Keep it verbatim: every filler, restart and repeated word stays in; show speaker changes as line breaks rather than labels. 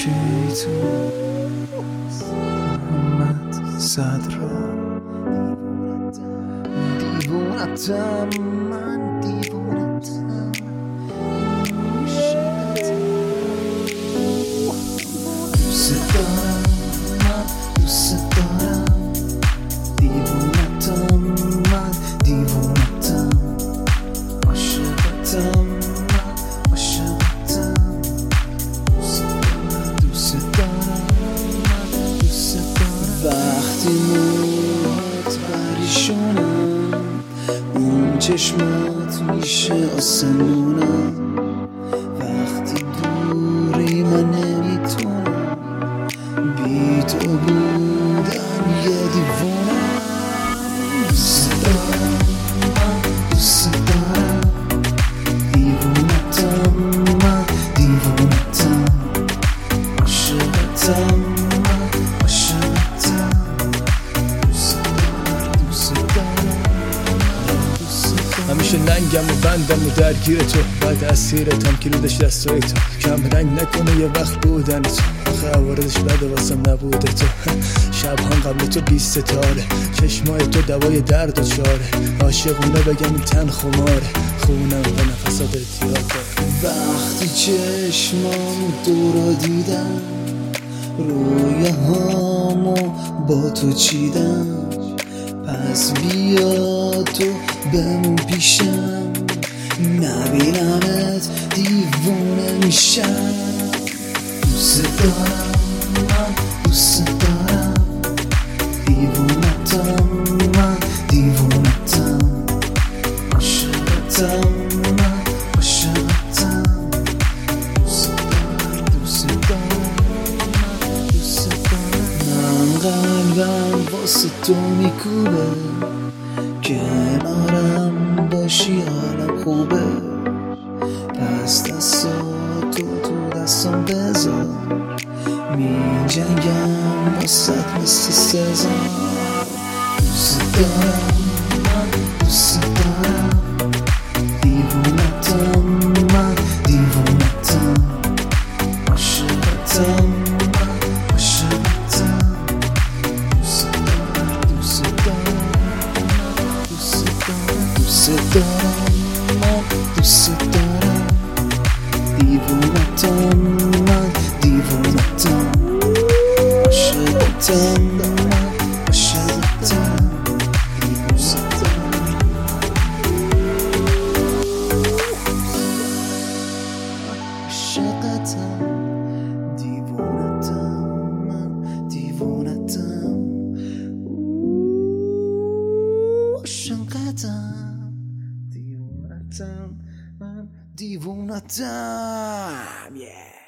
تو محمد صدرا دیوونتم من دیوونتم دوست دارم من دوست دارم دیوونتم من دیوونتم عاشقتم من عاشقتم دوست دارم من دوست دارم وقتی موت پریشونم اون چشمات میشه آسمونم وقتی دوری من نمیتونم بی تو بودن یه دیوونم دوست دارم من دوست دارم دیوونتم من دیوونتم عاشقتم من عاشقتم دوست دارم دوست دارم
همیشه لنگم و بندم و درگیر تو بعد اسیرتم کلیدش دستای تو کم رنگ نکنه یه وقت بودن تو آخه عوارضش بده واسم نبوده تو شبهان قبل تو بیست ستاره چشمای تو دوای درد و چاره عاشقونه بگم این تن خماره خونم به نفسات اتیاد
وقتی چشمام تو رو دیدم رویاهامو با تو چیدم پس بیا تو بمون پیشم نبینمت دیوونه میشم دوست دارم من دوست دارم دیوونتم من دیوونتم عاشقتم من عاشقتم دوست دارم دوست دارم من دوست دارم من قلبم واسه تو میکوبه کنارم باشی حالم خوبه پس دستاتو تو دستم بذار می جنگم واسط مثل سزار دوست دارم من دوست دارم دیوونتم من دیوونتم عاشقتم من عاشقتم دوست دارم دوست دارم دوست دارم من دوست دارم دیوونتم من دیوونتم عاشقتم من عاشقتم دوست دارم عاشقتم دیوونتم من دیوونتم عاشقتم دیوونتم من دیوونتم yeah.